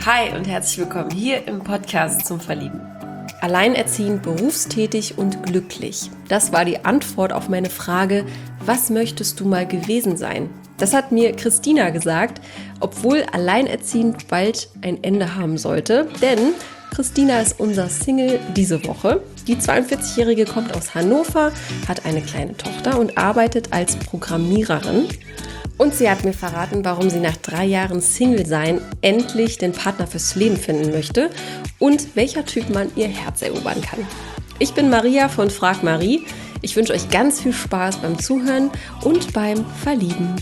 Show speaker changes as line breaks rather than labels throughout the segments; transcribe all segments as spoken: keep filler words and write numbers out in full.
Hi und herzlich willkommen hier im Podcast zum Verlieben. Alleinerziehend, berufstätig und glücklich. Das war die Antwort auf meine Frage, was möchtest du mal gewesen sein? Das hat mir Christina gesagt, obwohl alleinerziehend bald ein Ende haben sollte, denn Christina ist unser Single diese Woche. Die zweiundvierzigjährige kommt aus Hannover, hat eine kleine Tochter und arbeitet als Programmiererin. Und sie hat mir verraten, warum sie nach drei Jahren Single-Sein endlich den Partner fürs Leben finden möchte und welcher Typ man ihr Herz erobern kann. Ich bin Maria von Frag Marie. Ich wünsche euch ganz viel Spaß beim Zuhören und beim Verlieben.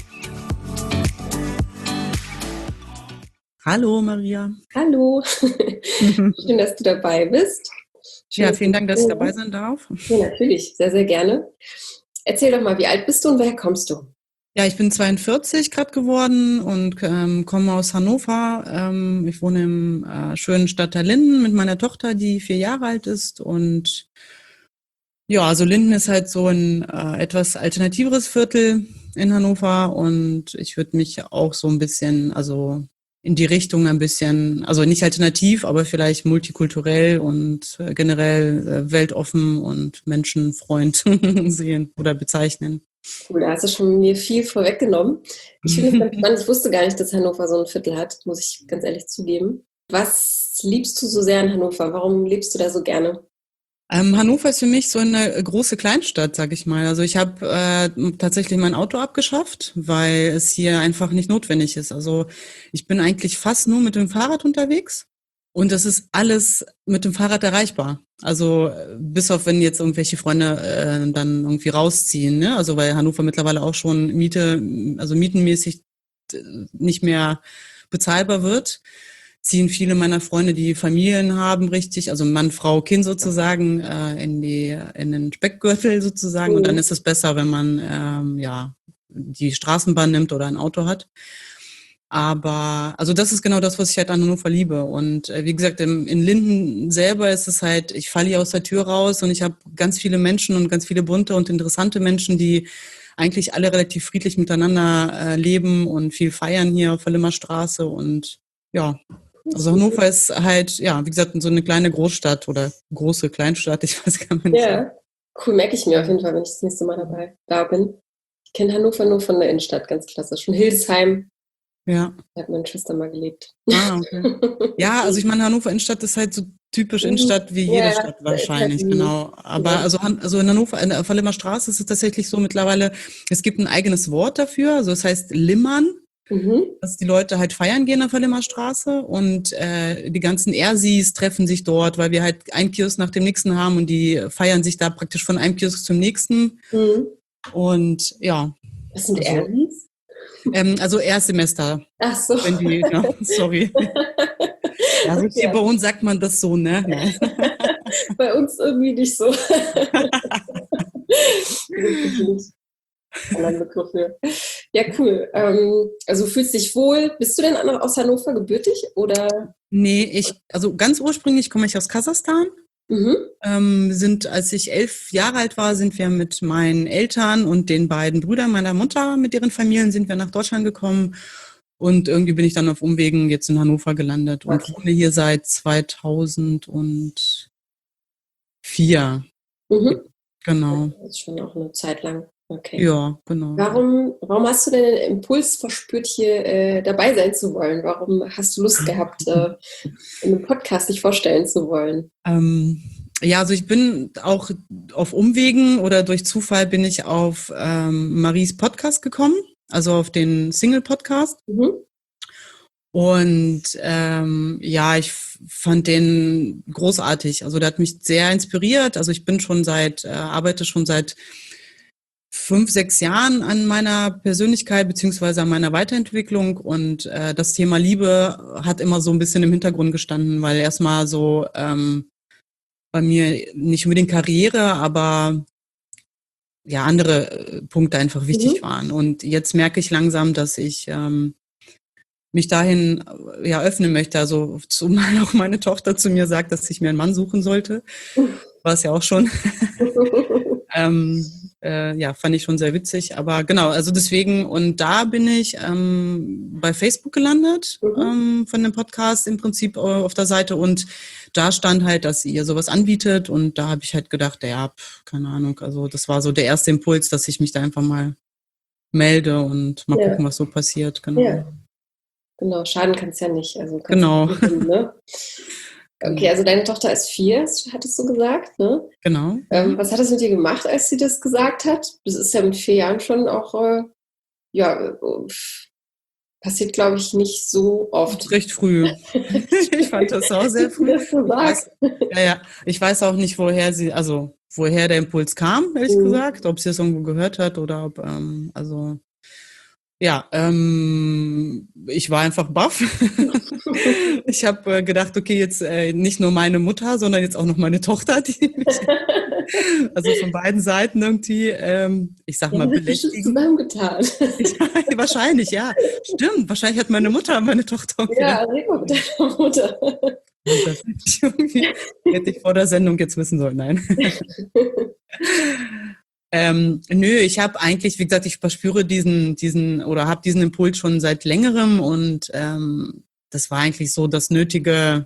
Hallo Maria.
Hallo, schön, dass du dabei bist. Schön,
ja, vielen Dank, dass ich dabei sein darf.
Ja, natürlich, sehr, sehr gerne. Erzähl doch mal, wie alt bist du und woher kommst du?
Ja, ich bin zweiundvierzig gerade geworden und ähm, komme aus Hannover. Ähm, ich wohne im äh, schönen Stadtteil Linden mit meiner Tochter, die vier Jahre alt ist. Und ja, also Linden ist halt so ein äh, etwas alternativeres Viertel in Hannover. Und ich würde mich auch so ein bisschen, also in die Richtung ein bisschen, also nicht alternativ, aber vielleicht multikulturell und äh, generell äh, weltoffen und Menschenfreund sehen oder bezeichnen.
Cool, da hast du schon mir viel vorweggenommen. Ich finde es ganz spannend. Ich wusste gar nicht, dass Hannover so ein Viertel hat, muss ich ganz ehrlich zugeben. Was liebst du so sehr in Hannover? Warum lebst du da so gerne?
Ähm, Hannover ist für mich so eine große Kleinstadt, sag ich mal. Also ich habe äh, tatsächlich mein Auto abgeschafft, weil es hier einfach nicht notwendig ist. Also ich bin eigentlich fast nur mit dem Fahrrad unterwegs. Und das ist alles mit dem Fahrrad erreichbar. Also bis auf wenn jetzt irgendwelche Freunde äh, dann irgendwie rausziehen, ne? Also weil Hannover mittlerweile auch schon Miete, also mietenmäßig nicht mehr bezahlbar wird, ziehen viele meiner Freunde, die Familien haben, richtig, also Mann, Frau, Kind sozusagen, äh, in die in den Speckgürtel sozusagen. Mhm. Und dann ist es besser, wenn man ähm, ja die Straßenbahn nimmt oder ein Auto hat. Aber, also das ist genau das, was ich halt an Hannover liebe. Und äh, wie gesagt, im, in Linden selber ist es halt, ich falle hier aus der Tür raus und ich habe ganz viele Menschen und ganz viele bunte und interessante Menschen, die eigentlich alle relativ friedlich miteinander äh, leben und viel feiern hier auf der Limmerstraße. Und ja, also Hannover ist halt, ja, wie gesagt, so eine kleine Großstadt oder große Kleinstadt, ich weiß gar nicht.
Ja, cool, merke ich mir auf jeden Fall, wenn ich das nächste Mal dabei da bin. Ich kenne Hannover nur von der Innenstadt, ganz klassisch. Von Hildesheim.
Ja.
Da hat meine Schwester mal gelebt.
Ah, okay. Ja, also ich meine, Hannover Innenstadt ist halt so typisch Innenstadt wie jede
ja,
Stadt wahrscheinlich,
halt
genau. Aber ja. also, also in Hannover, in der Limmer Straße ist es tatsächlich so mittlerweile, es gibt ein eigenes Wort dafür, also es heißt Limmern, mhm. dass die Leute halt feiern gehen auf der Limmer Straße und äh, die ganzen Ersis treffen sich dort, weil wir halt ein Kiosk nach dem nächsten haben und die feiern sich da praktisch von einem Kiosk zum nächsten. Mhm. Und ja.
Was sind
also,
Ersis?
Ähm, also Erstsemester.
Ach so.
Wenn die, ja, sorry. Ja, so hier bei uns sagt man das so, ne? Nein.
Bei uns irgendwie nicht so. Anderen Begriff für. Ja, cool. Ähm, also fühlst dich wohl. Bist du denn aus Hannover gebürtig? Oder?
Nee, ich, also ganz ursprünglich komme ich aus Kasachstan. Mhm. Ähm, sind, als ich elf Jahre alt war, sind wir mit meinen Eltern und den beiden Brüdern meiner Mutter mit ihren Familien sind wir nach Deutschland gekommen und irgendwie bin ich dann auf Umwegen jetzt in Hannover gelandet und okay. wohne hier seit zweitausendvier. Mhm. Genau.
Das ist schon auch eine Zeit lang. Okay.
Ja, genau.
Warum, warum hast du denn den Impuls verspürt, hier äh, dabei sein zu wollen? Warum hast du Lust gehabt, äh, in einem Podcast dich vorstellen zu wollen?
Ähm, ja, also ich bin auch auf Umwegen oder durch Zufall bin ich auf ähm, Maries Podcast gekommen, also auf den Single-Podcast. Mhm. Und ähm, ja, ich fand den großartig. Also der hat mich sehr inspiriert. Also ich bin schon seit, äh, arbeite schon seit fünf, sechs Jahren an meiner Persönlichkeit beziehungsweise an meiner Weiterentwicklung und äh, das Thema Liebe hat immer so ein bisschen im Hintergrund gestanden, weil erstmal so ähm, bei mir nicht unbedingt Karriere, aber ja andere äh, Punkte einfach wichtig mhm. waren. Und jetzt merke ich langsam, dass ich ähm, mich dahin ja öffnen möchte. Also zumal auch meine Tochter zu mir sagt, dass ich mir einen Mann suchen sollte, war es ja auch schon. ähm, äh, ja, fand ich schon sehr witzig. Aber genau, also deswegen, und da bin ich ähm, bei Facebook gelandet,
Mhm.
ähm, von dem Podcast im Prinzip äh, auf der Seite. Und da stand halt, dass ihr sowas anbietet. Und da habe ich halt gedacht, ja, pf, keine Ahnung. Also das war so der erste Impuls, dass ich mich da einfach mal melde und mal
Ja.
gucken, was so passiert. Genau.
Ja, genau. Schaden kann es ja nicht. Also kannst
Genau.
du gewinnen, ne? Okay, also deine Tochter ist vier, hattest du gesagt, ne?
Genau.
Ähm, was hat es mit dir gemacht, als sie das gesagt hat? Das ist ja mit vier Jahren schon auch, äh, ja, äh, passiert, glaube ich, nicht so oft.
Recht früh. Ich fand das auch sehr früh.
Dass du
Ich weiß,
sagst.
ja, ja. Ich weiß auch nicht, woher sie, also woher der Impuls kam, ehrlich
Mhm.
gesagt, ob sie es irgendwo gehört hat oder ob, ähm, also ja, ähm, ich war einfach baff. Ich habe äh, gedacht, okay, jetzt äh, nicht nur meine Mutter, sondern jetzt auch noch meine Tochter, die mich, also von beiden Seiten irgendwie, ähm, ich sag
Ja,
mal,
das hat bestimmt
belästigen.
zusammengetan.
Ja, wahrscheinlich, ja. Stimmt, wahrscheinlich hat meine Mutter meine Tochter
Ja,
wieder.
red mal mit deiner Mutter.
Und das hätte ich irgendwie, hätte ich vor der Sendung jetzt wissen sollen, nein. Ähm, nö, ich habe eigentlich, wie gesagt, ich verspüre diesen, diesen oder habe diesen Impuls schon seit längerem und ähm, das war eigentlich so das nötige,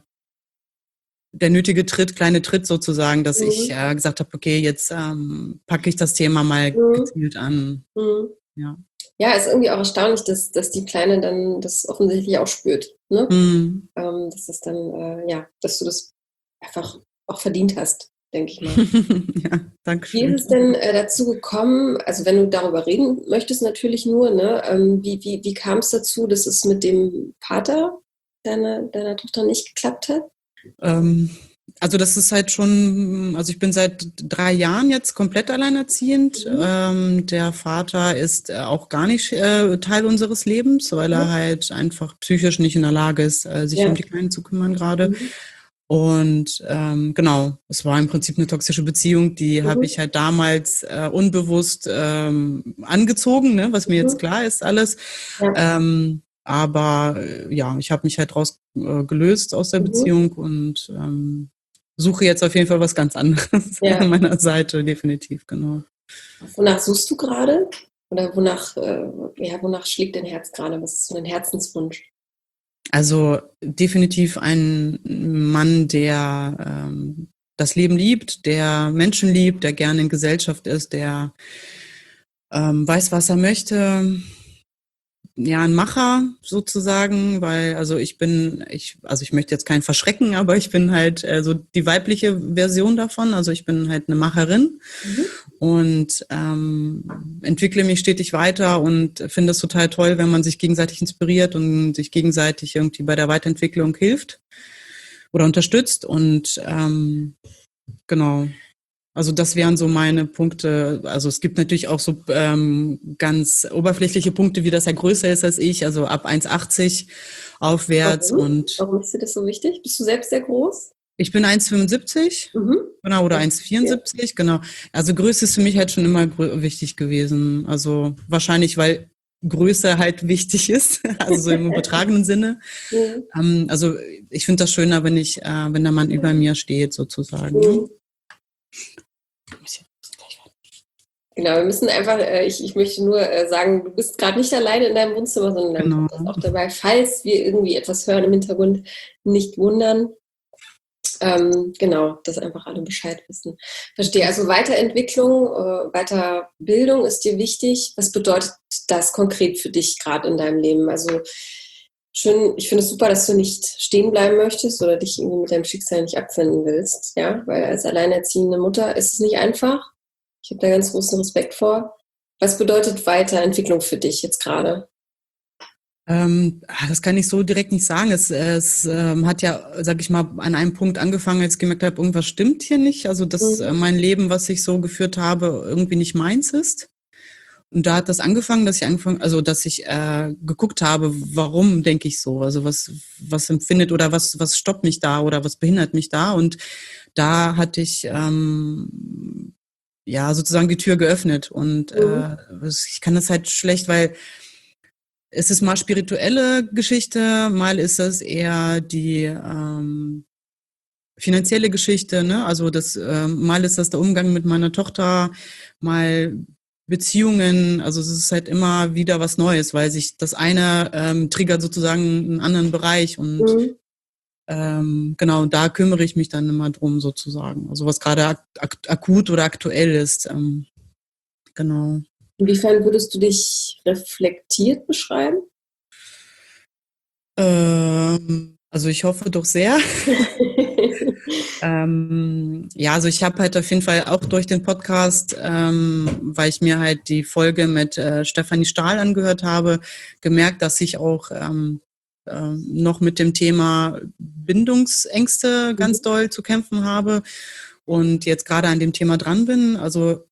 der nötige Tritt, kleine Tritt sozusagen, dass ich
Mhm.
äh, gesagt habe, okay, jetzt ähm, packe ich das Thema mal
Mhm.
gezielt an.
Mhm.
Ja.
Ja, ist irgendwie auch erstaunlich, dass, dass die Kleine dann das offensichtlich auch spürt, ne?
Hm.
Ähm, dass das dann, äh, ja, dass du das einfach auch verdient hast, denke ich mal.
Ja, danke
Wie ist
schön.
es denn äh, dazu gekommen, also wenn du darüber reden möchtest natürlich nur, ne, ähm, wie, wie, wie kam es dazu, dass es mit dem Vater deiner, deiner Tochter nicht geklappt hat?
Ähm, also das ist halt schon, also ich bin seit drei Jahren jetzt komplett alleinerziehend.
Mhm.
Ähm, der Vater ist äh, auch gar nicht äh, Teil unseres Lebens, weil er
Mhm.
halt einfach psychisch nicht in der Lage ist, äh, sich
Ja.
um die Kleinen zu kümmern gerade.
Mhm.
Und ähm, genau, es war im Prinzip eine toxische Beziehung, die habe
Mhm.
ich halt damals äh, unbewusst ähm, angezogen, ne, was mir jetzt
Mhm.
klar ist alles.
Ja.
Ähm, aber äh, ja, ich habe mich halt raus äh, gelöst aus der
Mhm.
Beziehung und ähm, suche jetzt auf jeden Fall was ganz anderes
Ja.
an meiner Seite, definitiv, genau.
Wonach suchst du gerade? Oder wonach, äh, ja, wonach schlägt dein Herz gerade? Was ist so dein Herzenswunsch?
Also definitiv ein Mann, der ähm, das Leben liebt, der Menschen liebt, der gerne in Gesellschaft ist, der ähm, weiß, was er möchte. Ja, ein Macher sozusagen, weil also ich bin, ich, also ich möchte jetzt keinen verschrecken, aber ich bin halt äh, so die weibliche Version davon. Also ich bin halt eine Macherin
Mhm.
und ähm, entwickle mich stetig weiter und finde es total toll, wenn man sich gegenseitig inspiriert und sich gegenseitig irgendwie bei der Weiterentwicklung hilft oder unterstützt. Und ähm, genau. Also das wären so meine Punkte. Also es gibt natürlich auch so ähm, ganz oberflächliche Punkte, wie dass er größer ist als ich, also ab eins achtzig aufwärts.
Warum?
Und
Warum ist dir das so wichtig? Bist du selbst sehr groß?
ich bin eins fünfundsiebzig,
Mhm.
genau, oder
Ja.
eins vierundsiebzig, genau. Also Größe ist für mich halt schon immer grö- wichtig gewesen. Also wahrscheinlich, weil Größe halt wichtig ist, also so im übertragenen Sinne.
Mhm.
Ähm, also ich finde das schöner, wenn ich, äh, wenn der Mann über mir steht, sozusagen. Ne?
Mhm. Genau, wir müssen einfach, äh, ich, ich möchte nur äh, sagen, du bist gerade nicht alleine in deinem Wohnzimmer, sondern dein
Genau.
Vater ist auch dabei. Falls wir irgendwie etwas hören im Hintergrund, nicht wundern. Ähm, genau, dass einfach alle Bescheid wissen. Verstehe. Also Weiterentwicklung, äh, Weiterbildung ist dir wichtig. Was bedeutet das konkret für dich gerade in deinem Leben? Also schön, ich finde es super, dass du nicht stehen bleiben möchtest oder dich irgendwie mit deinem Schicksal nicht abfinden willst, ja, weil als alleinerziehende Mutter ist es nicht einfach. Ich habe da ganz großen Respekt vor. Was bedeutet Weiterentwicklung für dich jetzt gerade?
Ähm, das kann ich so direkt nicht sagen. Es, es ähm, hat ja, sag ich mal, an einem Punkt angefangen, als ich gemerkt habe, irgendwas stimmt hier nicht. Also, dass äh,
Mhm.
mein Leben, was ich so geführt habe, irgendwie nicht meins ist. Und da hat das angefangen, dass ich angefangen, also dass ich äh, geguckt habe, warum denke ich so? Also was, was empfindet oder was, was stoppt mich da oder was behindert mich da? Und da hatte ich ähm, ja sozusagen die Tür geöffnet. Und
Mhm.
äh, ich kann das halt schlecht, weil es ist mal spirituelle Geschichte, mal ist das eher die, ähm, finanzielle Geschichte, ne? Also das äh, mal ist das der Umgang mit meiner Tochter, mal Beziehungen, also es ist halt immer wieder was Neues, weil sich das eine ähm, triggert sozusagen einen anderen Bereich und
Mhm.
ähm, genau, da kümmere ich mich dann immer drum sozusagen. Also was gerade ak ak akut oder aktuell ist, ähm, genau.
Inwiefern würdest du dich reflektiert beschreiben?
Ähm, also ich hoffe doch sehr. Ähm, ja, also ich habe halt auf jeden Fall auch durch den Podcast, ähm, weil ich mir halt die Folge mit äh, Stefanie Stahl angehört habe, gemerkt, dass ich auch ähm, äh, noch mit dem Thema Bindungsängste ganz
Mhm.
doll zu kämpfen habe und jetzt gerade an dem Thema dran bin. Also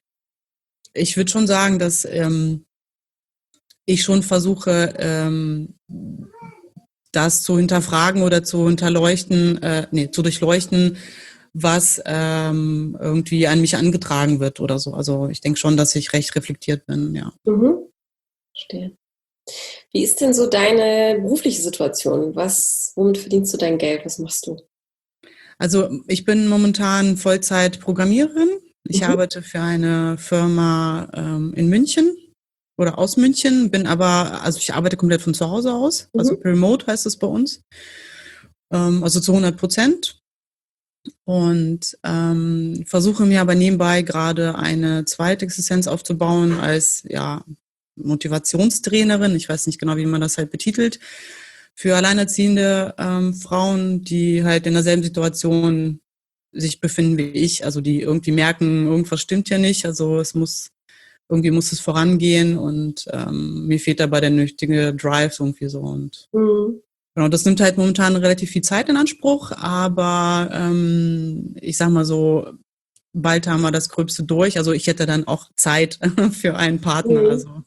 ich würde schon sagen, dass ähm, ich schon versuche, ähm, das zu hinterfragen oder zu hinterleuchten, äh, nee, zu durchleuchten, was ähm, irgendwie an mich angetragen wird oder so. Also ich denke schon, dass ich recht reflektiert bin, ja.
Mhm. Verstehe. Wie ist denn so deine berufliche Situation? Was, womit verdienst du dein Geld? Was machst du?
Also ich bin momentan Vollzeit-Programmiererin. Ich
Mhm.
arbeite für eine Firma ähm, in München oder aus München, bin aber, also ich arbeite komplett von zu Hause aus, also
Mhm.
remote heißt es bei uns, ähm, also zu hundert Prozent. Und ähm, versuche mir aber nebenbei gerade eine zweite Existenz aufzubauen als ja, Motivationstrainerin. Ich weiß nicht genau, wie man das halt betitelt. Für alleinerziehende ähm, Frauen, die halt in derselben Situation sich befinden wie ich, also die irgendwie merken, irgendwas stimmt ja nicht. Also es muss, irgendwie muss es vorangehen und ähm, mir fehlt dabei der nötige Drive irgendwie so. Und
Mhm.
genau, das nimmt halt momentan relativ viel Zeit in Anspruch, aber ähm, ich sag mal so, bald haben wir das Gröbste durch. Also ich hätte dann auch Zeit für einen Partner.
Mhm.
Also,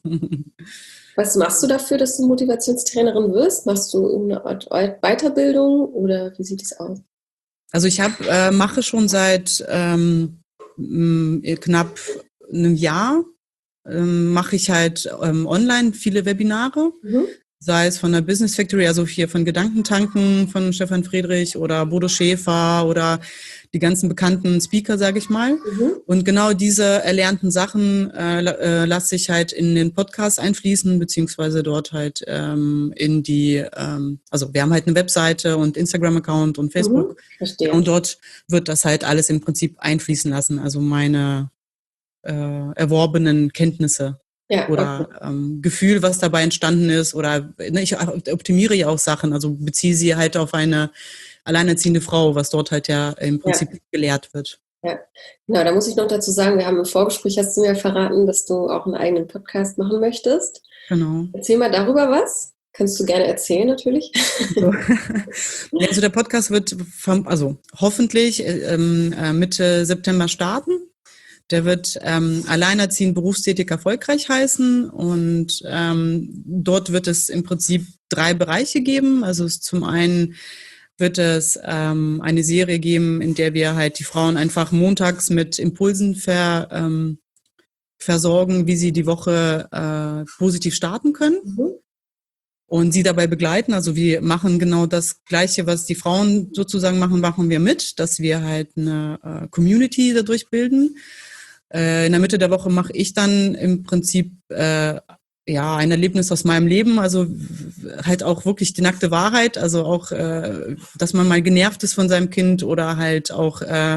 Was machst du dafür, dass du Motivationstrainerin wirst? Machst du irgendeine Art Weiterbildung oder wie sieht es aus?
also ich habe äh, mache schon seit ähm, m, knapp einem Jahr ähm, mache ich halt ähm, online viele Webinare,
Mhm.
sei es von der Business Factory, also hier von Gedankentanken von Stefan Friedrich oder Bodo Schäfer oder die ganzen bekannten Speaker, sage ich mal.
Mhm.
Und genau diese erlernten Sachen äh, äh, lasse ich halt in den Podcast einfließen, beziehungsweise dort halt ähm, in die, ähm, also wir haben halt eine Webseite und Instagram-Account und
Mhm.
Facebook.
Verstehe.
Und dort wird das halt alles im Prinzip einfließen lassen, also meine äh, erworbenen Kenntnisse
Ja, okay.
oder ähm, Gefühl, was dabei entstanden ist. Oder ne, ich optimiere ja auch Sachen, also beziehe sie halt auf eine alleinerziehende Frau, was dort halt ja im
Ja,
Prinzip gelehrt wird.
ja. Genau, da muss ich noch dazu sagen, wir haben im Vorgespräch, hast du mir verraten, dass du auch einen eigenen Podcast machen möchtest.
Genau.
Erzähl mal darüber was. Kannst du gerne erzählen, natürlich.
So. Ja, also der Podcast wird vom, also hoffentlich ähm, äh, Mitte September starten. Der wird ähm, Alleinerziehend berufstätig erfolgreich heißen und ähm, dort wird es im Prinzip drei Bereiche geben. Also es zum einen wird es ähm, eine Serie geben, in der wir halt die Frauen einfach montags mit Impulsen ver, ähm, versorgen, wie sie die Woche äh, positiv starten können
Mhm.
und sie dabei begleiten. Also wir machen genau das Gleiche, was die Frauen sozusagen machen, machen wir mit, dass wir halt eine äh, Community dadurch bilden. Äh, in der Mitte der Woche mache ich dann im Prinzip äh, ja ein Erlebnis aus meinem Leben, also halt auch wirklich die nackte Wahrheit, also auch, äh, dass man mal genervt ist von seinem Kind oder halt auch äh,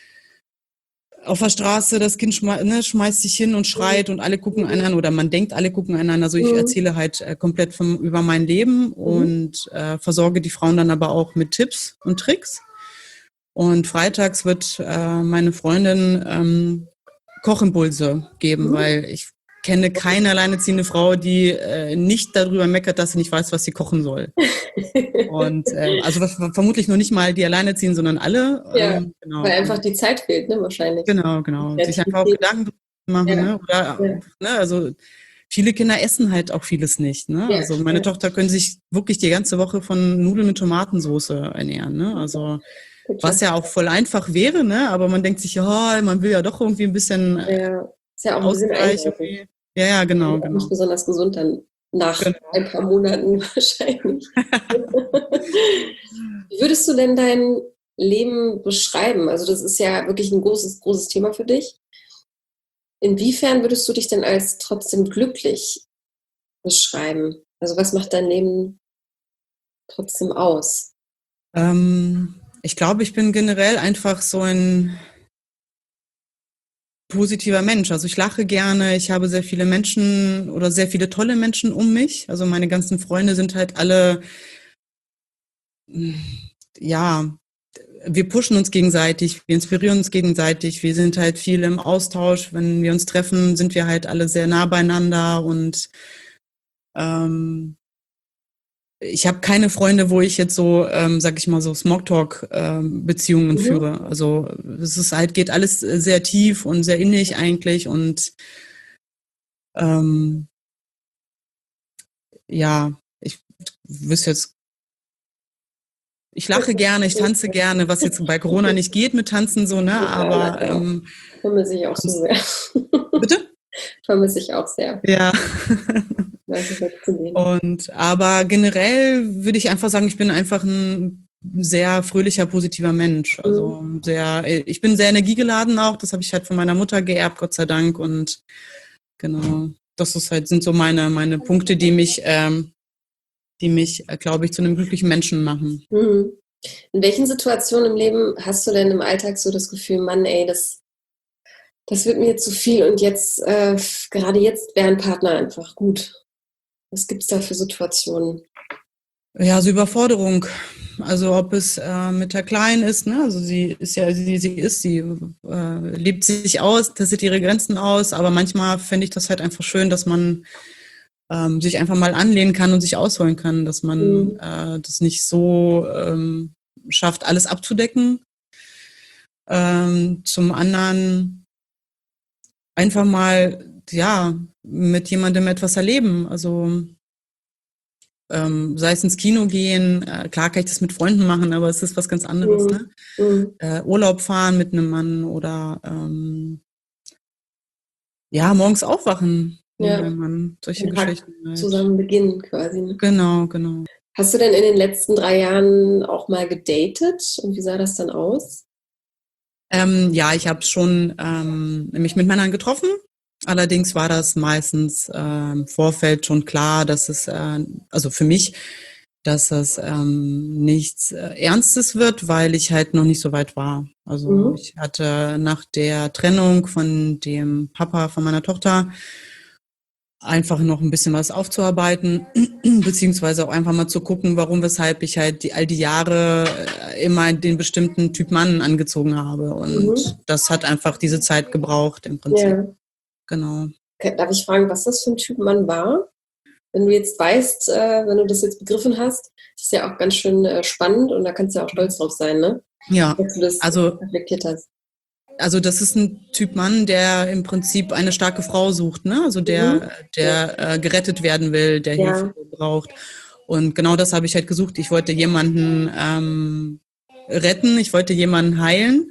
auf der Straße, das Kind schme ne, schmeißt sich hin und schreit und alle gucken einen an oder man denkt, alle gucken einen an. Also ich
Mhm.
erzähle halt äh, komplett vom, über mein Leben
Mhm.
und äh, versorge die Frauen dann aber auch mit Tipps und Tricks. Und freitags wird äh, meine Freundin ähm, Kochimpulse geben,
Mhm.
weil ich kenne keine alleinerziehende Frau, die äh, nicht darüber meckert, dass sie nicht weiß, was sie kochen soll. Und äh, also was, vermutlich nur nicht mal die Alleinerziehenden, sondern alle.
Ja,
Ähm,
weil
genau.
einfach
Und
die Zeit fehlt, ne, wahrscheinlich.
genau,
Die
genau. Sich einfach auch
Kreativität.
Gedanken machen,
Ja,
ne? Oder
ja,
ne, also viele Kinder essen halt auch vieles nicht, ne?
ja,
Also meine
ja,
Tochter können sich wirklich die ganze Woche von Nudeln mit Tomatensauce ernähren, ne? Also was
bitte.
ja auch voll einfach wäre, ne? Aber man denkt sich, ja, man will ja doch irgendwie ein bisschen
Ja, ist ja auch ein bisschen
Ausgleich
einseitig.
irgendwie. Ja, ja, genau,
Und auch nicht
genau.
besonders gesund dann nach
Genau.
ein paar Monaten wahrscheinlich. Wie würdest du denn dein Leben beschreiben? Also das ist ja wirklich ein großes, großes Thema für dich. Inwiefern würdest du dich denn als trotzdem glücklich beschreiben? Also was macht dein Leben trotzdem aus?
Ähm, ich glaube, ich bin generell einfach so ein positiver Mensch. Also ich lache gerne, ich habe sehr viele Menschen oder sehr viele tolle Menschen um mich. Also meine ganzen Freunde sind halt alle, ja, wir pushen uns gegenseitig, wir inspirieren uns gegenseitig, wir sind halt viel im Austausch. Wenn wir uns treffen, sind wir halt alle sehr nah beieinander und ähm, ich habe keine Freunde, wo ich jetzt so, ähm, sag ich mal, so Smalltalk-Beziehungen ähm,
Mhm.
führe. Also es ist halt, geht alles sehr tief und sehr innig eigentlich und ähm, ja, ich wüsste jetzt, ich lache gerne, ich tanze gerne, was jetzt bei Corona nicht geht mit Tanzen so, ne?
Ja, na
Aber
klar.
ähm,
Vermisse ich auch so sehr.
bitte?
Vermisse ich auch sehr,
Ja.
Leute wegzugehen.
Und aber generell würde ich einfach sagen, ich bin einfach ein sehr fröhlicher, positiver Mensch.
Mhm.
Also sehr, ich bin sehr energiegeladen auch. Das habe ich halt von meiner Mutter geerbt, Gott sei Dank. Und genau, das ist halt, sind so meine, meine Punkte, die mich, ähm, die mich, glaube ich, zu einem glücklichen Menschen machen.
Mhm. In welchen Situationen im Leben hast du denn im Alltag so das Gefühl, Mann, ey, das, das wird mir zu viel und jetzt, äh, gerade jetzt wäre ein Partner einfach gut. Was gibt's da für Situationen?
Ja, so Überforderung. Also ob es äh, mit der Kleinen ist, ne? Also sie ist ja, sie, sie ist, sie äh, lebt sich aus, testet ihre Grenzen aus, aber manchmal fände ich das halt einfach schön, dass man ähm, sich einfach mal anlehnen kann und sich ausholen kann, dass man
Mhm.
äh, das nicht so ähm, schafft, alles abzudecken. Ähm, zum anderen einfach mal, ja, mit jemandem etwas erleben. Also ähm, sei es ins Kino gehen, äh, klar kann ich das mit Freunden machen, aber es ist was ganz anderes,
Mhm.
ne?
Mhm.
Äh, Urlaub fahren mit einem Mann oder ähm, ja, morgens aufwachen mit
Ja,
meinem Mann. Solche
den Tag
Geschichten halt.
zusammen beginnen quasi. Ne?
Genau, genau.
Hast du denn in den letzten drei Jahren auch mal gedatet? Und wie sah das dann aus?
Ähm, ja, ich habe schon ähm, mich mit Männern getroffen. Allerdings war das meistens äh, im Vorfeld schon klar, dass es, äh, also für mich, dass das ähm, nichts äh, Ernstes wird, weil ich halt noch nicht so weit war. Also
Mhm.
ich hatte nach der Trennung von dem Papa von meiner Tochter einfach noch ein bisschen was aufzuarbeiten, beziehungsweise auch einfach mal zu gucken, warum, weshalb ich halt die, all die Jahre äh, immer den bestimmten Typ Mann angezogen habe. Und
Mhm.
das hat einfach diese Zeit gebraucht im Prinzip.
Ja.
Genau.
Okay, darf ich fragen, was das für ein Typ Mann war? Wenn du jetzt weißt, äh, wenn du das jetzt begriffen hast, ist es ja auch ganz schön äh, spannend und da kannst du ja auch stolz drauf sein, ne?
Ja,
Dass du das
also,
reflektiert hast.
also das ist ein Typ Mann, der im Prinzip eine starke Frau sucht, ne? Also
Mhm.
der,
Ja.
der äh, gerettet werden will, der Hilfe
Ja.
braucht. Und genau das habe ich halt gesucht. Ich wollte jemanden ähm, retten, ich wollte jemanden heilen.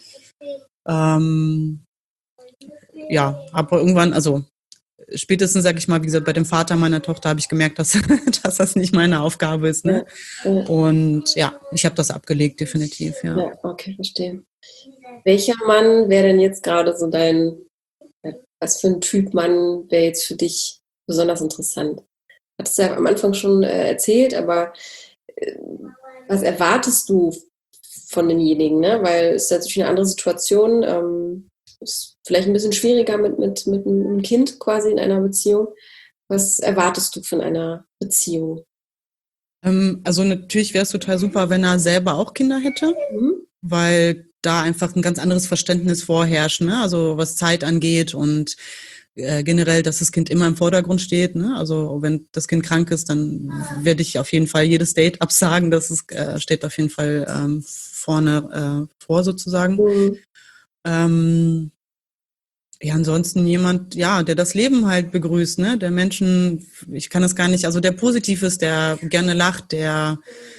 Ähm, ja, aber irgendwann, also spätestens, sag ich mal, wie gesagt, bei dem Vater meiner Tochter habe ich gemerkt, dass, dass das nicht meine Aufgabe ist,
Ja.
ne?
Ja.
Und ja, ich habe das abgelegt, definitiv, ja.
Ja. Okay, verstehe. Welcher Mann wäre denn jetzt gerade so dein, ja, was für ein Typ Mann wäre jetzt für dich besonders interessant? Hattest du ja am Anfang schon äh, erzählt, aber äh, was erwartest du von demjenigen, ne? Weil es ist natürlich eine andere Situation, ähm, ist vielleicht ein bisschen schwieriger mit, mit, mit einem Kind quasi in einer Beziehung. Was erwartest du von einer Beziehung?
Ähm, also natürlich wäre es total super, wenn er selber auch Kinder hätte,
Mhm.
weil da einfach ein ganz anderes Verständnis vorherrscht, ne? Also was Zeit angeht und äh, generell, dass das Kind immer im Vordergrund steht, ne? Also wenn das Kind krank ist, dann werde ich auf jeden Fall jedes Date absagen. Das ist, äh, steht auf jeden Fall ähm, vorne äh, vor sozusagen.
Mhm.
Ähm, ja, ansonsten jemand, ja, der das Leben halt begrüßt, ne? Der Menschen, ich kann es gar nicht, also der positiv ist, der gerne lacht, der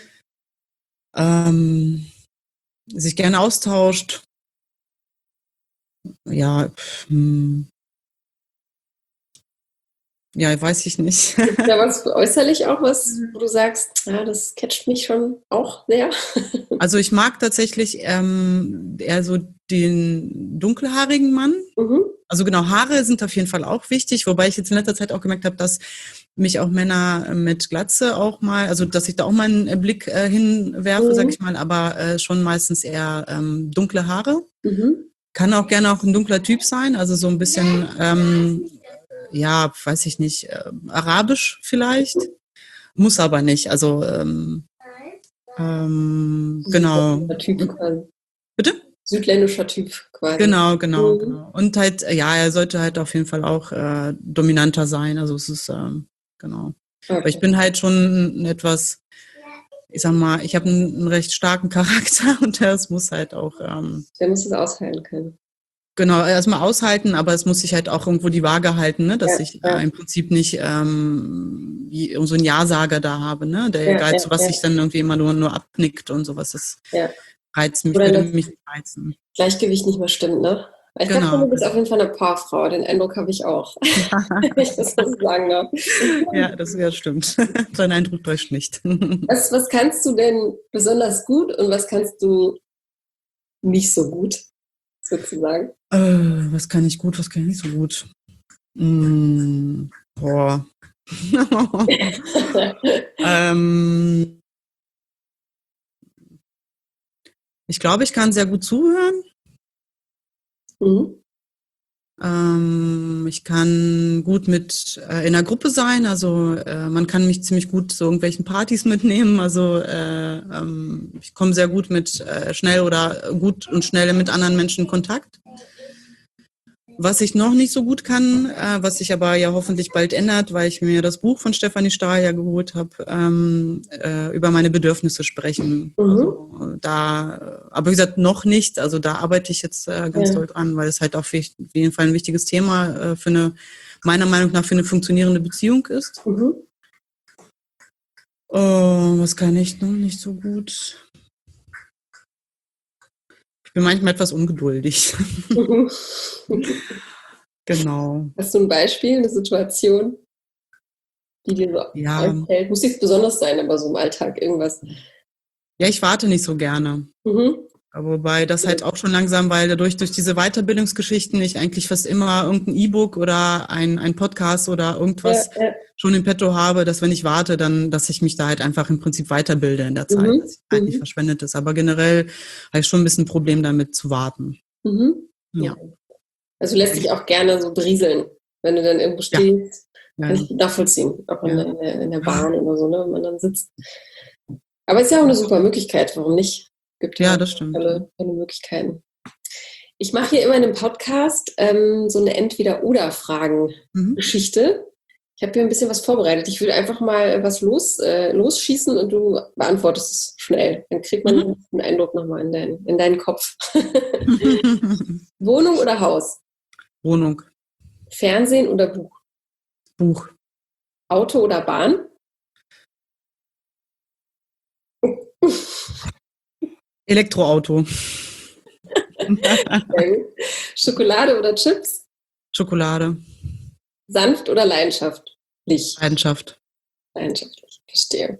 ähm, sich gerne austauscht. Ja, pf, hm, Ja, weiß ich nicht.
Ist da was äußerlich auch was, wo du sagst, ja, das catcht mich schon auch sehr?
Also ich mag tatsächlich ähm, eher so den dunkelhaarigen Mann.
Mhm.
Also genau, Haare sind auf jeden Fall auch wichtig, wobei ich jetzt in letzter Zeit auch gemerkt habe, dass mich auch Männer mit Glatze auch mal, also dass ich da auch mal einen Blick äh, hinwerfe, sag
Mhm.
ich mal, aber äh, schon meistens eher ähm, dunkle Haare.
Mhm.
Kann auch gerne auch ein dunkler Typ sein, also so ein bisschen, ähm, ja, weiß ich nicht, äh, arabisch vielleicht. Muss aber nicht, also ähm, ähm, genau.
Südländischer Typ quasi.
Bitte?
Südländischer Typ quasi.
Genau, genau,
Mhm.
genau. Und halt, äh, ja, er sollte halt auf jeden Fall auch äh, dominanter sein. Also es ist, ähm, genau. Aber ich
Okay.
bin halt schon ein etwas, ich sag mal, ich habe einen, einen recht starken Charakter und das muss halt auch, ähm,
Der muss es aushalten können.
genau, erstmal aushalten, aber es muss sich halt auch irgendwo die Waage halten, ne? Dass
Ja,
ich äh,
ja,
im Prinzip nicht ähm, wie, so einen Ja-Sager da habe, ne? Der
ja,
egal
ja,
zu was
ja,
sich dann irgendwie immer nur, nur abnickt und sowas. Das
ja.
reizt mich,
Oder
würde
das
mich nicht reizen.
Gleichgewicht nicht mehr stimmt, ne? Ich glaube schon,
Genau,
du bist auf jeden Fall eine Powerfrau. Den Eindruck habe ich auch. Wenn ich das so sagen darf.
ja, das ja, stimmt. Sein Eindruck täuscht nicht.
Was, was kannst du denn besonders gut und was kannst du nicht so gut, sozusagen?
Äh, was kann ich gut, was kann ich nicht so gut? Mm, boah. ähm, ich glaube, ich kann sehr gut zuhören.
Mhm.
Ähm, ich kann gut mit äh, in einer Gruppe sein. Also äh, man kann mich ziemlich gut zu irgendwelchen Partys mitnehmen. Also äh, ähm, ich komme sehr gut mit äh, schnell oder gut und schnell mit anderen Menschen in Kontakt. Was ich noch nicht so gut kann, äh, was sich aber ja hoffentlich bald ändert, weil ich mir das Buch von Stefanie Stahl ja geholt habe, ähm, äh, über meine Bedürfnisse sprechen.
Mhm.
Also äh, da, äh, aber wie gesagt, noch nicht. Also da arbeite ich jetzt äh, ganz
Ja.
doll dran, weil es halt auf jeden Fall ein wichtiges Thema äh, für eine, meiner Meinung nach, für eine funktionierende Beziehung ist.
Mhm.
Oh, was kann ich noch nicht so gut? Ich bin manchmal etwas ungeduldig.
Mhm.
Genau.
Hast du ein Beispiel, eine Situation, die dir so
Ja,
einfällt? Muss nicht besonders sein, aber so im Alltag irgendwas.
ja, ich warte nicht so gerne.
Mhm.
Wobei das halt auch schon langsam, weil dadurch, durch diese Weiterbildungsgeschichten ich eigentlich fast immer irgendein E-Book oder ein, ein Podcast oder
Ja,
irgendwas
ja.
schon im Petto habe, dass wenn ich warte, dann, dass ich mich da halt einfach im Prinzip weiterbilde in der Zeit,
Mhm.
dass die Zeit nicht
Mhm.
verschwendet ist. Aber generell habe ich schon ein bisschen ein Problem damit zu warten.
Mhm.
Ja.
Okay. Also lässt sich auch gerne so berieseln, wenn du dann irgendwo
Ja,
stehst.
ja,
Kann
ja.
ich gut nachvollziehen, auch in
Ja,
der, in der Bahn oder so, ne, wenn man dann sitzt. Aber es ist ja auch eine super Möglichkeit, warum nicht? Gibt
ja,
ja
das stimmt.
tolle, tolle Möglichkeiten. Ich mache hier immer in dem Podcast ähm, so eine
Mhm.
Entweder-Oder-Fragen-Geschichte. Ich habe hier ein bisschen was vorbereitet. Ich würde einfach mal was los, äh, losschießen und du beantwortest es schnell. Dann kriegt man
Mhm.
einen Eindruck nochmal in, dein, in deinen Kopf. Wohnung oder Haus?
Wohnung,
Fernsehen oder Buch?
Buch,
Auto oder Bahn?
Elektroauto,
Sehr gut. Schokolade oder Chips?
Schokolade,
Sanft oder leidenschaftlich?
Leidenschaft.
Leidenschaftlich, verstehe.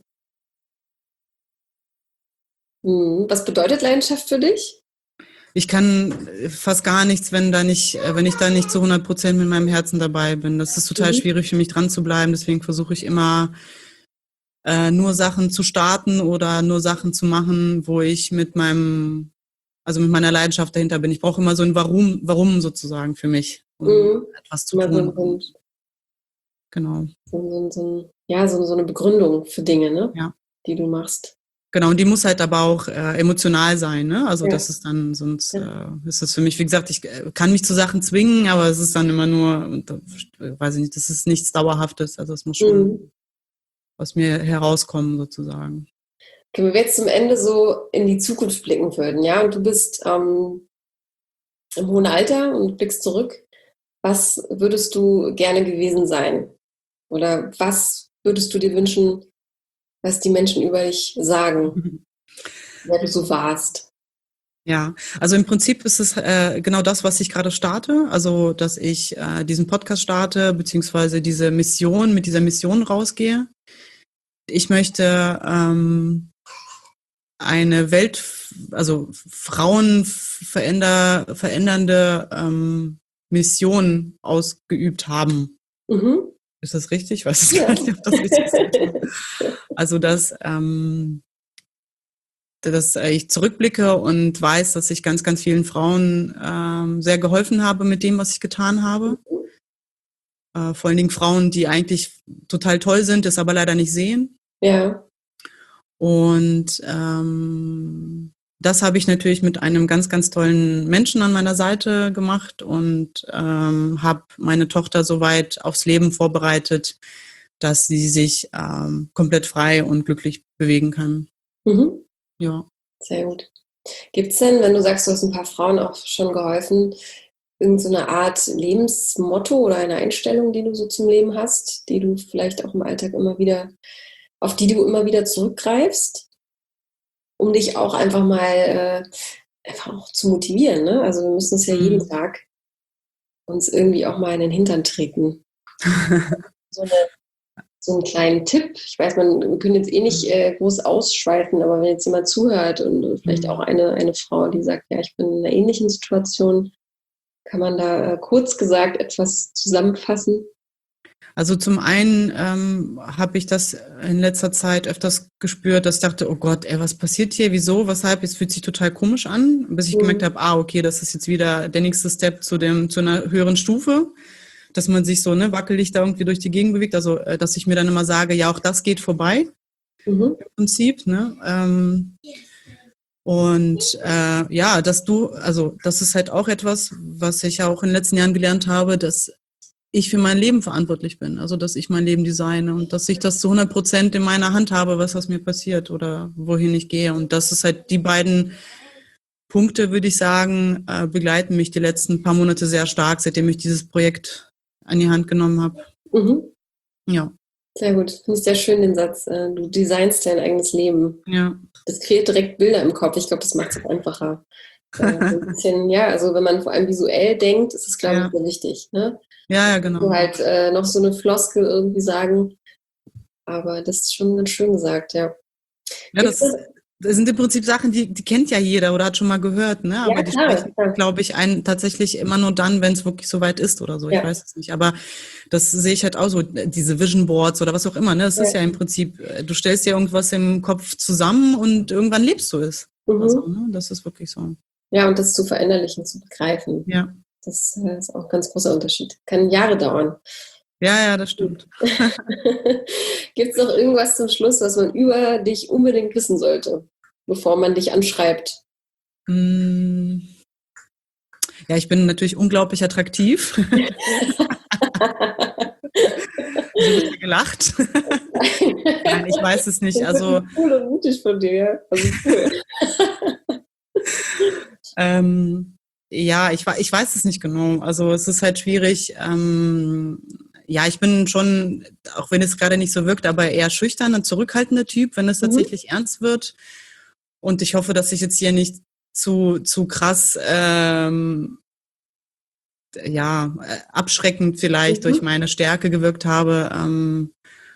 Hm. Was bedeutet Leidenschaft für dich?
Ich kann fast gar nichts, wenn da nicht, wenn ich da nicht zu hundert Prozent mit meinem Herzen dabei bin. Das ist total
Mhm.
schwierig für mich dran zu bleiben. Deswegen versuche ich immer äh, nur Sachen zu starten oder nur Sachen zu machen, wo ich mit meinem, also mit meiner Leidenschaft dahinter bin. Ich brauche immer so ein Warum, Warum sozusagen für mich, um
Mhm.
etwas zu
Immer so,
tun.
so,
Genau.
so, so, so, ja, so, so eine Begründung für Dinge, ne?
Ja.
Die du machst.
Genau, und die muss halt aber auch äh, emotional sein, ne? Also
Ja.
das ist dann, sonst
Ja.
äh, ist das für mich, wie gesagt, ich äh, kann mich zu Sachen zwingen, aber es ist dann immer nur, und, äh, weiß ich nicht, das ist nichts Dauerhaftes. Also es muss schon
Mhm.
aus mir herauskommen, sozusagen.
Okay, wenn wir jetzt zum Ende so in die Zukunft blicken würden, ja, und du bist ähm, im hohen Alter und blickst zurück, was würdest du gerne gewesen sein? Oder was würdest du dir wünschen, was die Menschen über dich sagen, wer du so warst?
Ja, also im Prinzip ist es äh, genau das, was ich gerade starte. Also, dass ich äh, diesen Podcast starte, beziehungsweise diese Mission, mit dieser Mission rausgehe. Ich möchte ähm, eine Welt, also Frauen veränder, verändernde ähm, Mission ausgeübt haben.
Mhm.
Ist das richtig? Ich weiß es
Ja.
gar nicht, ob das richtig ist. Also, dass, ähm, dass ich zurückblicke und weiß, dass ich ganz, ganz vielen Frauen ähm, sehr geholfen habe mit dem, was ich getan habe. Äh, vor allen Dingen Frauen, die eigentlich total toll sind, es aber leider nicht sehen.
Ja.
Und ähm, das habe ich natürlich mit einem ganz, ganz tollen Menschen an meiner Seite gemacht und ähm, habe meine Tochter soweit aufs Leben vorbereitet, dass sie sich ähm, komplett frei und glücklich bewegen kann.
Mhm.
Ja.
Sehr gut. Gibt es denn, wenn du sagst, du hast ein paar Frauen auch schon geholfen, irgend so eine Art Lebensmotto oder eine Einstellung, die du so zum Leben hast, die du vielleicht auch im Alltag immer wieder, auf die du immer wieder zurückgreifst, um dich auch einfach mal äh, einfach auch zu motivieren, ne? Also wir müssen es ja jeden
Mhm.
Tag uns irgendwie auch mal in den Hintern treten. So, eine, so einen kleinen Tipp. Ich weiß, man, wir können jetzt eh nicht äh, groß ausschweifen, aber wenn jetzt jemand zuhört und vielleicht auch eine, eine Frau, die sagt, ja, ich bin in einer ähnlichen Situation, kann man da äh, kurz gesagt etwas zusammenfassen?
Also zum einen ähm, habe ich das in letzter Zeit öfters gespürt, dass ich dachte, oh Gott, ey, was passiert hier? Wieso? Weshalb? Es fühlt sich total komisch an, bis ich gemerkt
Mhm.
habe, ah, okay, das ist jetzt wieder der nächste Step zu dem zu einer höheren Stufe, dass man sich so ne wackelig da irgendwie durch die Gegend bewegt. Also äh, dass ich mir dann immer sage, ja, auch das geht vorbei
Mhm.
im Prinzip. Ne? Ähm, und äh, ja, dass du, also das ist halt auch etwas, was ich auch in den letzten Jahren gelernt habe, dass ich für mein Leben verantwortlich bin. Also, dass ich mein Leben designe und dass ich das zu hundert Prozent in meiner Hand habe, was aus mir passiert oder wohin ich gehe. Und das ist halt die beiden Punkte, würde ich sagen, äh, begleiten mich die letzten paar Monate sehr stark, seitdem ich dieses Projekt an die Hand genommen habe.
Mhm.
Ja.
Sehr gut. Finde ich sehr schön, den Satz. äh, Du designst dein eigenes Leben.
Ja.
Das kreiert direkt Bilder im Kopf. Ich glaube, das macht es auch einfacher. Äh, so ein bisschen, ja, also wenn man vor allem visuell denkt, ist es, glaube ich,
Ja.
sehr wichtig. Ne?
Ja, ja,
Du
genau.
halt äh, noch so eine Floskel irgendwie sagen, aber das ist schon ganz schön gesagt, ja.
Ja,
Gibt's
das,
das?
das sind im Prinzip Sachen, die, die kennt ja jeder oder hat schon mal gehört, ne?
Ja,
Aber die
klar,
sprechen,
klar.
glaube ich, einen tatsächlich immer nur dann, wenn es wirklich soweit ist oder so. Ich
Ja,
weiß es nicht. Aber das sehe ich halt auch so, diese Vision Boards oder was auch immer, ne? Es ist
ja.
ja im Prinzip, äh, du stellst dir irgendwas im Kopf zusammen und irgendwann lebst du es. Also,
Mhm.
ne? Das ist wirklich so.
Ja, und das zu verinnerlichen, zu begreifen,
Ja.
das äh, ist auch ein ganz großer Unterschied. Kann Jahre dauern.
Ja, ja, das stimmt.
Gibt es noch irgendwas zum Schluss, was man über dich unbedingt wissen sollte, bevor man dich anschreibt?
Mm. Ja, ich bin natürlich unglaublich attraktiv. Wieso wird hier gelacht? Nein, ich weiß es nicht.
Das
Also
ist cool und mutig von dir. Also cool.
ähm, ja, ich, ich weiß es nicht genau. Also es ist halt schwierig. Ähm, ja, ich bin schon, auch wenn es gerade nicht so wirkt, aber eher schüchtern und zurückhaltender Typ, wenn es
Mhm.
tatsächlich ernst wird. Und ich hoffe, dass ich jetzt hier nicht zu, zu krass, ähm, ja, äh, abschreckend vielleicht durch
Mhm.
meine Stärke gewirkt habe. Ähm,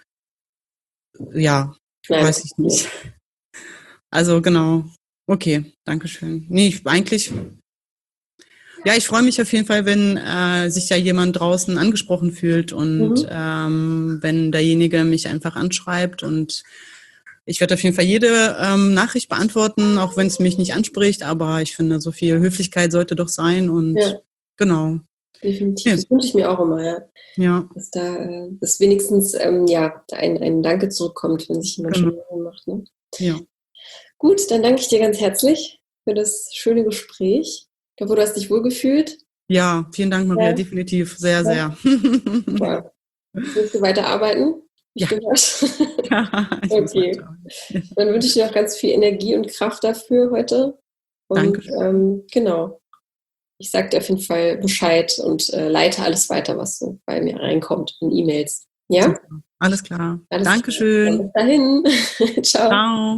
ja,
Nein,
weiß ich nicht.
nicht.
Also genau. Okay, danke schön. Nee, ich, eigentlich, ja, ich freue mich auf jeden Fall, wenn äh, sich da jemand draußen angesprochen fühlt und
Mhm.
ähm, wenn derjenige mich einfach anschreibt und ich werde auf jeden Fall jede ähm, Nachricht beantworten, auch wenn es mich nicht anspricht, aber ich finde, so viel Höflichkeit sollte doch sein und
Ja,
genau.
definitiv.
Ja,
Das wünsche ich mir auch immer, ja.
ja,
Dass da äh, dass wenigstens ähm, ja, ein, ein Danke zurückkommt, wenn sich jemand
genau.
schon Mühe macht. Ne?
Ja.
Gut, dann danke ich dir ganz herzlich für das schöne Gespräch. Ich hoffe, du hast dich wohlgefühlt.
Ja, vielen Dank, Maria,
Ja,
definitiv, sehr,
ja.
sehr.
Wow. Willst du weiterarbeiten? Wie
Ja,
ich gehört.
ja, ich muss
Okay.
weiter.
Dann wünsche ich dir noch ganz viel Energie und Kraft dafür heute. Und
Dankeschön.
ähm, genau, ich sage dir auf jeden Fall Bescheid und äh, leite alles weiter, was so bei mir reinkommt in E-Mails. Ja?
Super. Alles klar.
Alles klar. Dann
Dankeschön.
bis dahin. Ciao.
Ciao.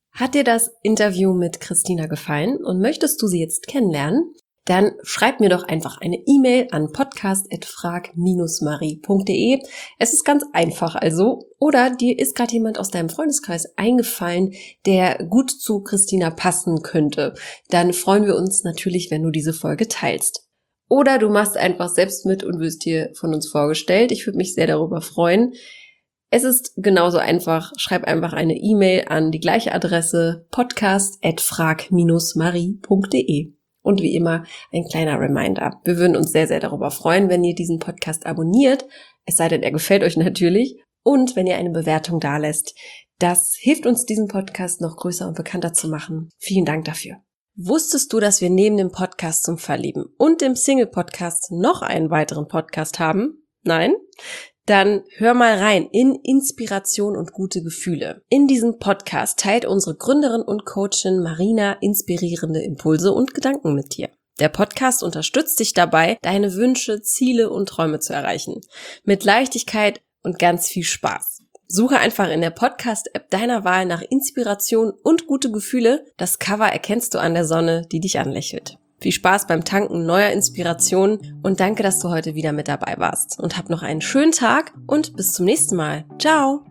Hat dir das Interview mit Christina gefallen und möchtest du sie jetzt kennenlernen? Dann schreib mir doch einfach eine E-Mail an podcast at frag dash marie punkt de. Es ist ganz einfach also. Oder dir ist gerade jemand aus deinem Freundeskreis eingefallen, der gut zu Christina passen könnte. Dann freuen wir uns natürlich, wenn du diese Folge teilst. Oder du machst einfach selbst mit und wirst dir von uns vorgestellt. Ich würde mich sehr darüber freuen. Es ist genauso einfach. Schreib einfach eine E-Mail an die gleiche Adresse podcast at frag dash marie punkt de. Und wie immer ein kleiner Reminder. Wir würden uns sehr, sehr darüber freuen, wenn ihr diesen Podcast abonniert. Es sei denn, er gefällt euch natürlich. Und wenn ihr eine Bewertung dalässt. Das hilft uns, diesen Podcast noch größer und bekannter zu machen. Vielen Dank dafür. Wusstest du, dass wir neben dem Podcast zum Verlieben und dem Single-Podcast noch einen weiteren Podcast haben? Nein? Dann hör mal rein in Inspiration und gute Gefühle. In diesem Podcast teilt unsere Gründerin und Coachin Marina inspirierende Impulse und Gedanken mit dir. Der Podcast unterstützt dich dabei, deine Wünsche, Ziele und Träume zu erreichen. Mit Leichtigkeit und ganz viel Spaß. Suche einfach in der Podcast-App deiner Wahl nach Inspiration und gute Gefühle. Das Cover erkennst du an der Sonne, die dich anlächelt. Viel Spaß beim Tanken neuer Inspirationen und danke, dass du heute wieder mit dabei warst. Und hab noch einen schönen Tag und bis zum nächsten Mal. Ciao!